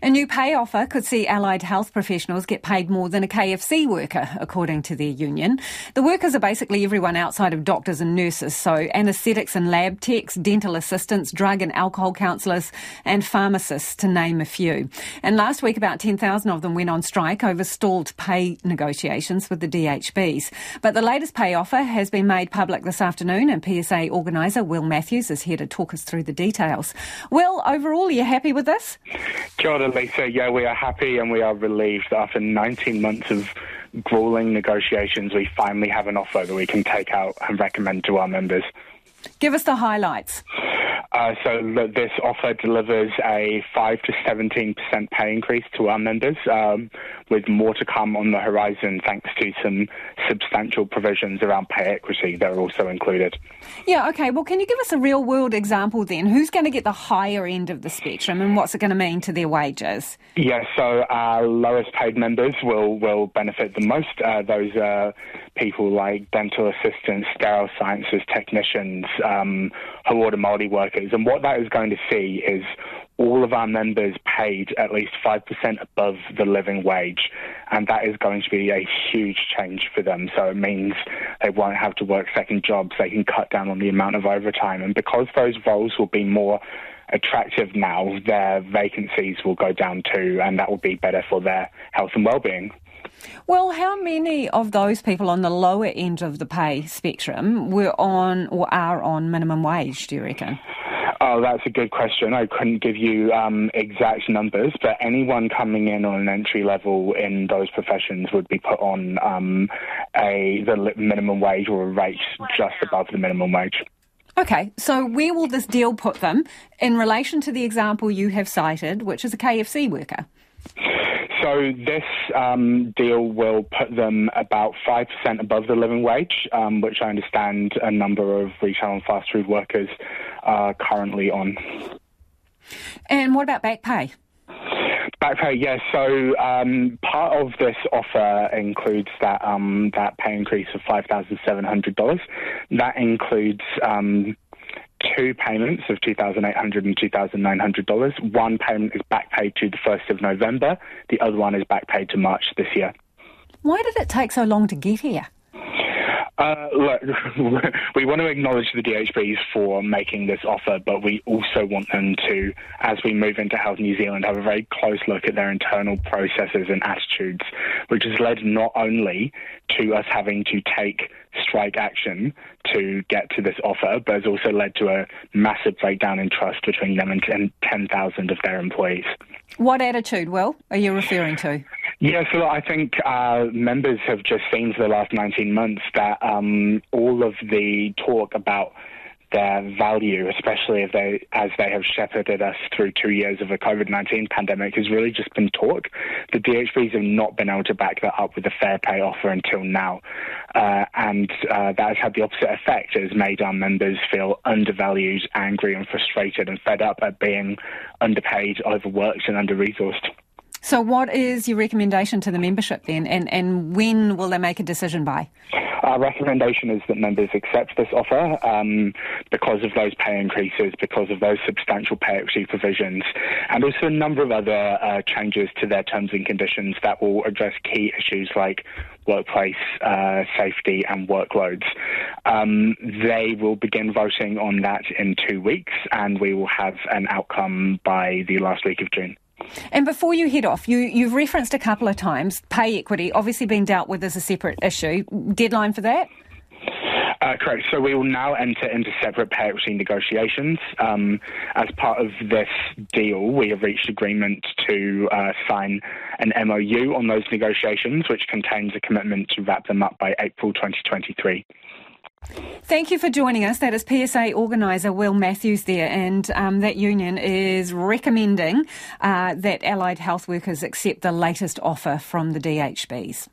A new pay offer could see allied health professionals get paid more than a KFC worker, according to their union. The workers are basically everyone outside of doctors and nurses, so anaesthetics and lab techs, dental assistants, drug and alcohol counsellors and pharmacists, to name a few. And last week, about 10,000 of them went on strike over stalled pay negotiations with the DHBs. But the latest pay offer has been made public this afternoon, and PSA organiser Will Matthews is here to talk us through the details. Will, overall, are you happy with this? Kia ora, Lisa. Yeah, we are happy and we are relieved that after 19 months of gruelling negotiations, we finally have an offer that we can take out and recommend to our members. Give us the highlights. This offer delivers a 5 to 17% pay increase to our members, with more to come on the horizon thanks to some substantial provisions around pay equity that are also included. Yeah, OK. Well, can you give us a real-world example then? Who's going to get the higher end of the spectrum and what's it going to mean to their wages? Yeah, so our lowest paid members will benefit the most. Those are people like dental assistants, sterile sciences technicians, Hawara Māori workers. And what that is going to see is all of our members paid at least 5% above the living wage. And that is going to be a huge change for them. So it means they won't have to work second jobs. They can cut down on the amount of overtime. And because those roles will be more attractive now, their vacancies will go down too, and that will be better for their health and well-being. Well, how many of those people on the lower end of the pay spectrum were on or are on minimum wage, do you reckon? Oh, that's a good question. I couldn't give you exact numbers, but anyone coming in on an entry level in those professions would be put on the minimum wage or a rate just above the minimum wage. OK, so where will this deal put them in relation to the example you have cited, which is a KFC worker? So this deal will put them about 5% above the living wage, which I understand a number of retail and fast food workers are currently on. And what about back pay? Back pay, yes. So part of this offer includes that pay increase of $5,700. That includes two payments of $2,800 and $2,900. One payment is back paid to the 1st of November. The other one is back paid to March this year. Why did it take so long to get here? Look, we want to acknowledge the DHBs for making this offer, but we also want them to, as we move into Health New Zealand, have a very close look at their internal processes and attitudes, which has led not only to us having to take strike action to get to this offer, but has also led to a massive breakdown in trust between them and 10,000 of their employees. What attitude, Will, are you referring to? Yeah, so I think members have just seen for the last 19 months that all of the talk about their value, especially as they have shepherded us through 2 years of a COVID-19 pandemic, has really just been talk. The DHBs have not been able to back that up with a fair pay offer until now. And that has had the opposite effect. It has made our members feel undervalued, angry and frustrated and fed up at being underpaid, overworked and under-resourced. So what is your recommendation to the membership then, and when will they make a decision by? Our recommendation is that members accept this offer because of those pay increases, because of those substantial pay equity provisions, and also a number of other changes to their terms and conditions that will address key issues like workplace safety and workloads. They will begin voting on that in 2 weeks, and we will have an outcome by the last week of June. And before you head off, you've referenced a couple of times pay equity, obviously being dealt with as a separate issue. Deadline for that? Correct. So we will now enter into separate pay equity negotiations. As part of this deal, we have reached agreement to sign an MOU on those negotiations, which contains a commitment to wrap them up by April 2023. Thank you for joining us. That is PSA organiser Will Matthews there, and that union is recommending that allied health workers accept the latest offer from the DHBs.